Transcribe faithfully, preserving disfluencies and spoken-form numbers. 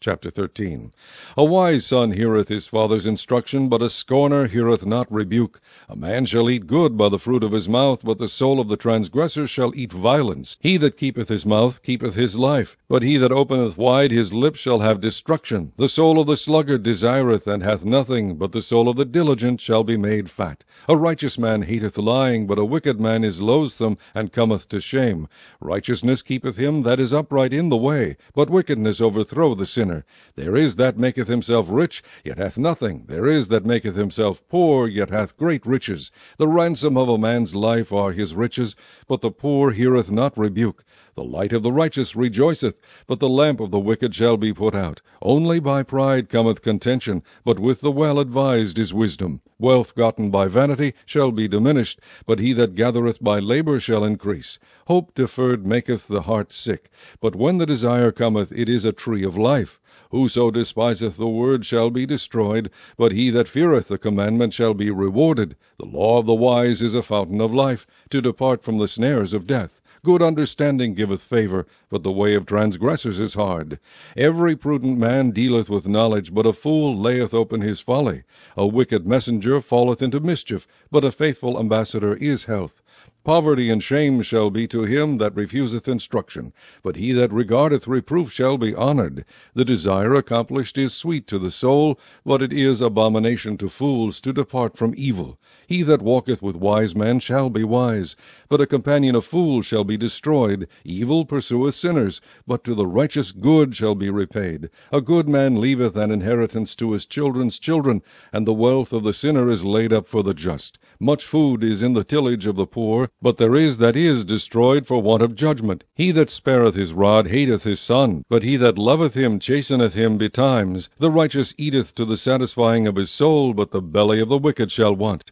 Chapter thirteen. A wise son heareth his father's instruction, but a scorner heareth not rebuke. A man shall eat good by the fruit of his mouth, but the soul of the transgressor shall eat violence. He that keepeth his mouth keepeth his life, but he that openeth wide his lips shall have destruction. The soul of the sluggard desireth and hath nothing, but the soul of the diligent shall be made fat. A righteous man hateth lying, but a wicked man is loathsome, and cometh to shame. Righteousness keepeth him that is upright in the way, but wickedness overthrow the sinner. There is that maketh himself rich, yet hath nothing. There is that maketh himself poor, yet hath great riches. The ransom of a man's life are his riches, but the poor heareth not rebuke. The light of the righteous rejoiceth, but the lamp of the wicked shall be put out. Only by pride cometh contention, but with the well-advised is wisdom. Wealth gotten by vanity shall be diminished, but he that gathereth by labor shall increase. Hope deferred maketh the heart sick, but when the desire cometh, it is a tree of life. Whoso despiseth the word shall be destroyed, but he that feareth the commandment shall be rewarded. The law of the wise is a fountain of life, to depart from the snares of death. Good understanding giveth favor, but the way of transgressors is hard. Every prudent man dealeth with knowledge, but a fool layeth open his folly. A wicked messenger falleth into mischief, but a faithful ambassador is health. Poverty and shame shall be to him that refuseth instruction, but he that regardeth reproof shall be honored. The desire accomplished is sweet to the soul, but it is abomination to fools to depart from evil. He that walketh with wise men shall be wise, but a companion of fools shall be destroyed. Evil pursueth sinners, but to the righteous good shall be repaid. A good man leaveth an inheritance to his children's children, and the wealth of the sinner is laid up for the just. Much food is in the tillage of the poor, but there is that is destroyed for want of judgment. He that spareth his rod hateth his son, but he that loveth him chasteneth him betimes. The righteous eateth to the satisfying of his soul, but the belly of the wicked shall want.